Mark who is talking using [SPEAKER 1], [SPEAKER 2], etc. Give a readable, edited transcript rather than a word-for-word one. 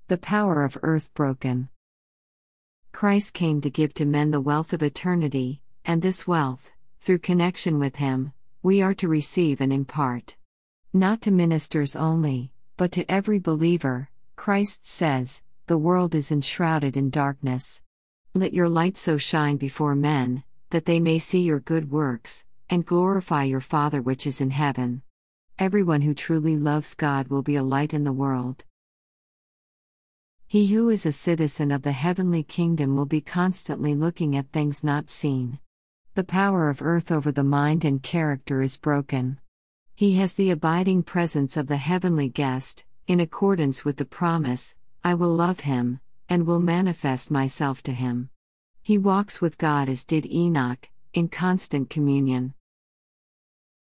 [SPEAKER 1] The power of earth broken. Christ came to give to men the wealth of eternity, and this wealth, through connection with Him, we are to receive and impart. Not to ministers only, but to every believer. Christ says, "The world is enshrouded in darkness. Let your light so shine before men, that they may see your good works, and glorify your Father which is in heaven." Everyone who truly loves God will be a light in the world. He who is a citizen of the heavenly kingdom will be constantly looking at things not seen. The power of earth over the mind and character is broken. He has the abiding presence of the heavenly guest, in accordance with the promise, "I will love him, and will manifest myself to him." He walks with God as did Enoch, in constant communion.